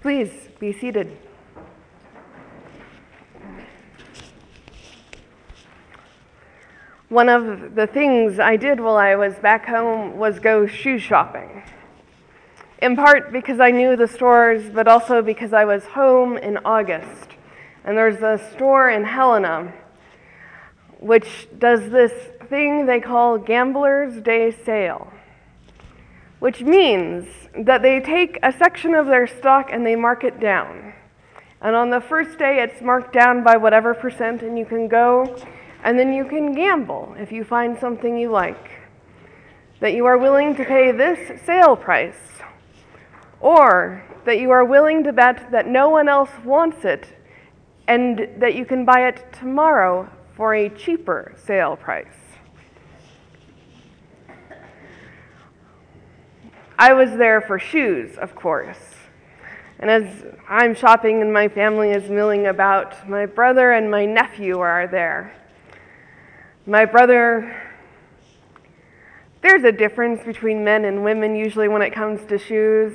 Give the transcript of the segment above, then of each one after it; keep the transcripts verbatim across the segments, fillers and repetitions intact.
Please be seated. One of the things I did while I was back home was go shoe shopping. In part because I knew the stores, but also because I was home in August. And there's a store in Helena which does this thing they call Gambler's Day Sale, which means that they take a section of their stock and they mark it down. And on the first day, it's marked down by whatever percent, and you can go, and then you can gamble if you find something you like, that you are willing to pay this sale price, or that you are willing to bet that no one else wants it, and that you can buy it tomorrow for a cheaper sale price. I was there for shoes, of course. And as I'm shopping and my family is milling about, my brother and my nephew are there. My brother, there's a difference between men and women usually when it comes to shoes.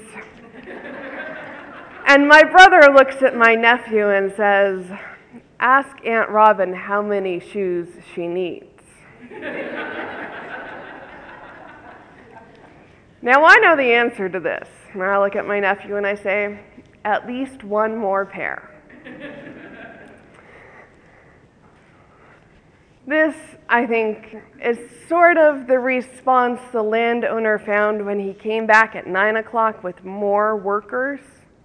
And my brother looks at my nephew and says, "Ask Aunt Robin how many shoes she needs." Now, I know the answer to this. And I look at my nephew and I say, "At least one more pair." This, I think, is sort of the response the landowner found when he came back at nine o'clock with more workers.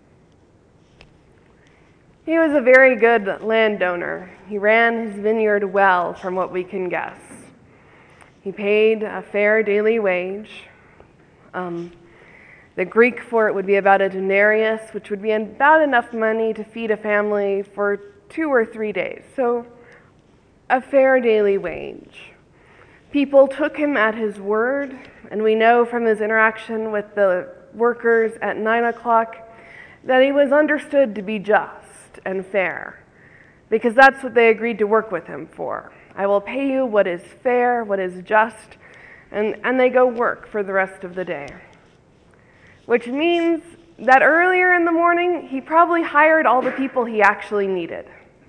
He was a very good landowner. He ran his vineyard well, from what we can guess. He paid a fair daily wage. Um, the Greek for it would be about a denarius, which would be about enough money to feed a family for two or three days. So, a fair daily wage. People took him at his word, and we know from his interaction with the workers at nine o'clock that he was understood to be just and fair, because that's what they agreed to work with him for. I will pay you what is fair, what is just, and, and they go work for the rest of the day. Which means that earlier in the morning, he probably hired all the people he actually needed.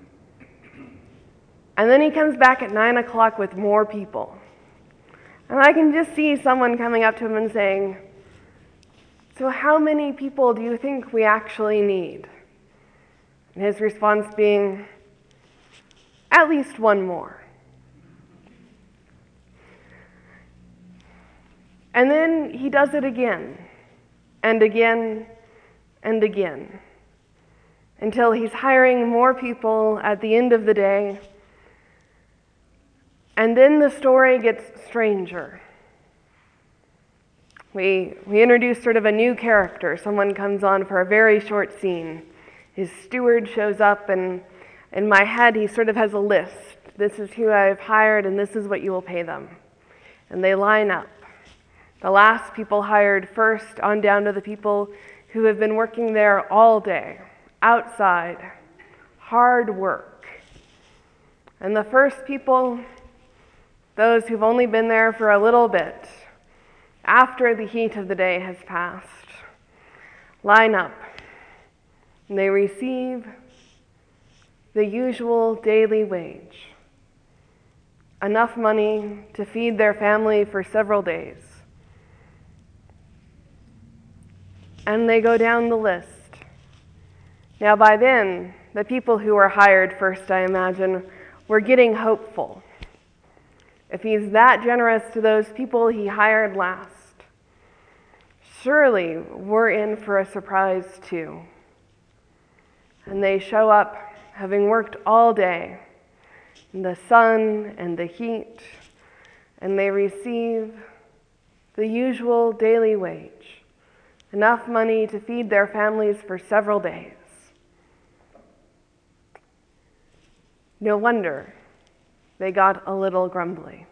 And then he comes back at nine o'clock with more people. And I can just see someone coming up to him and saying, "So how many people do you think we actually need?" And his response being, "At least one more." And then he does it again, and again, and again, until he's hiring more people at the end of the day. And then the story gets stranger. We, we introduce sort of a new character. Someone comes on for a very short scene. His steward shows up, and in my head, he sort of has a list. This is who I've hired, and this is what you will pay them. And they line up. The last people hired first, on down to the people who have been working there all day, outside, hard work. And the first people, those who've only been there for a little bit, after the heat of the day has passed, line up, and they receive the usual daily wage, enough money to feed their family for several days. And they go down the list. Now, by then, the people who were hired first, I imagine, were getting hopeful. If he's that generous to those people he hired last, surely we're in for a surprise too. And they show up, having worked all day in the sun and the heat, and they receive the usual daily wage, enough money to feed their families for several days. No wonder they got a little grumbly.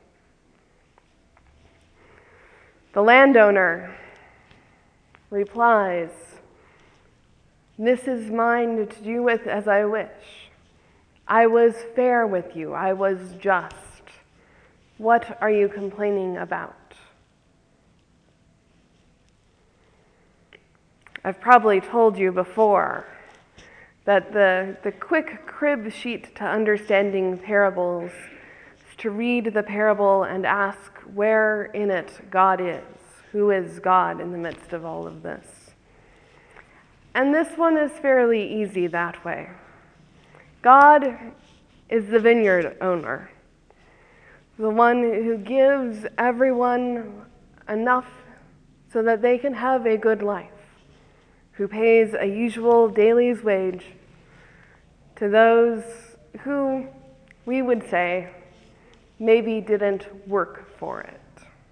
The landowner replies, "This is mine to do with as I wish. I was fair with you. I was just. What are you complaining about?" I've probably told you before that the, the quick crib sheet to understanding parables is to read the parable and ask where in it God is. Who is God in the midst of all of this? And this one is fairly easy that way. God is the vineyard owner, the one who gives everyone enough so that they can have a good life, who pays a usual daily's wage to those who, we would say, maybe didn't work for it.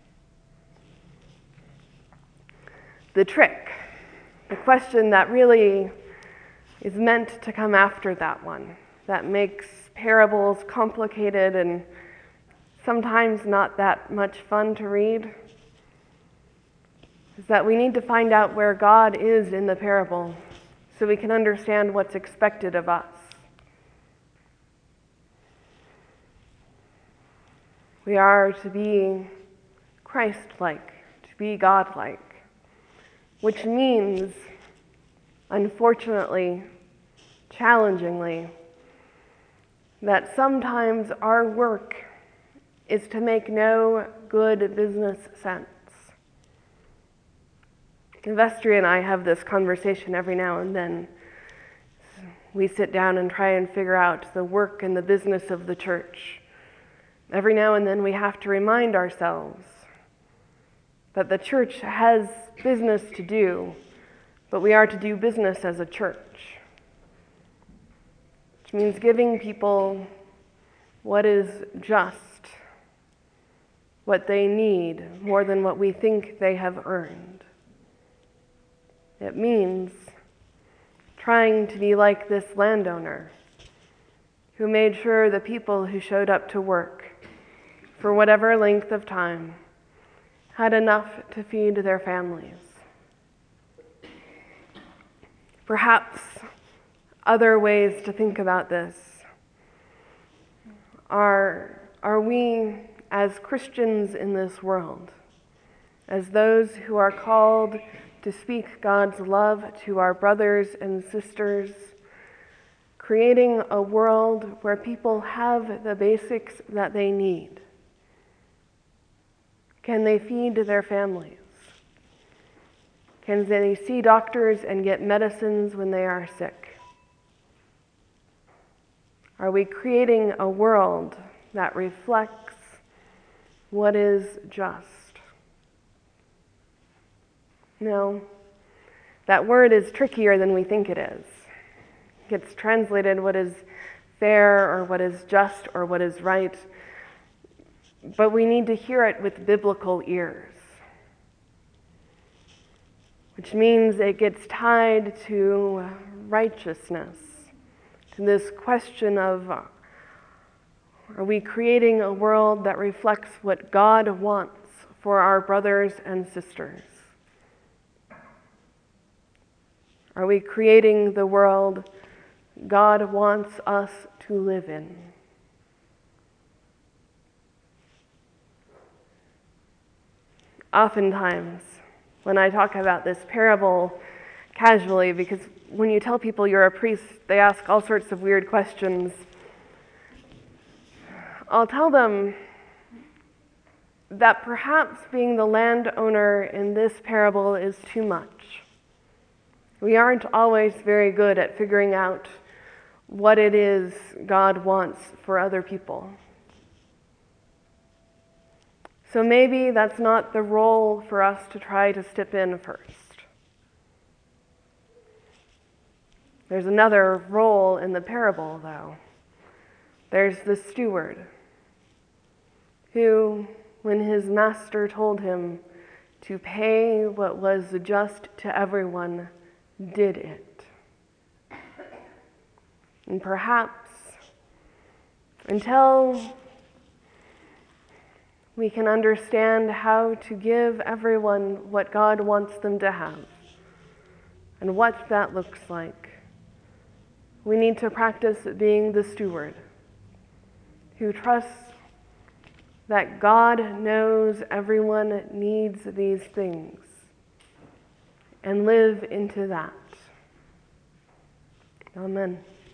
The trick, the question that really is meant to come after that one, that makes parables complicated and sometimes not that much fun to read, is that we need to find out where God is in the parable so we can understand what's expected of us. We are to be Christ-like, to be God-like, which means, unfortunately, challengingly, that sometimes our work is to make no good business sense. Vestry and I have this conversation every now and then. We sit down and try and figure out the work and the business of the church. Every now and then we have to remind ourselves that the church has business to do, but we are to do business as a church, which means giving people what is just, what they need, more than what we think they have earned. It means trying to be like this landowner who made sure the people who showed up to work for whatever length of time had enough to feed their families. Perhaps other ways to think about this are, are we as Christians in this world, as those who are called to speak God's love to our brothers and sisters, creating a world where people have the basics that they need? Can they feed their families? Can they see doctors and get medicines when they are sick? Are we creating a world that reflects what is just? No, that word is trickier than we think it is. It gets translated what is fair or what is just or what is right, but we need to hear it with biblical ears, which means it gets tied to righteousness, to this question of, are we creating a world that reflects what God wants for our brothers and sisters? Are we creating the world God wants us to live in? Oftentimes, when I talk about this parable casually, because when you tell people you're a priest, they ask all sorts of weird questions, I'll tell them that perhaps being the landowner in this parable is too much. We aren't always very good at figuring out what it is God wants for other people. So maybe that's not the role for us to try to step in first. There's another role in the parable, though. There's the steward, who, when his master told him to pay what was just to everyone, did it. And perhaps until we can understand how to give everyone what God wants them to have and what that looks like, we need to practice being the steward who trusts that God knows everyone needs these things and live into that. Amen.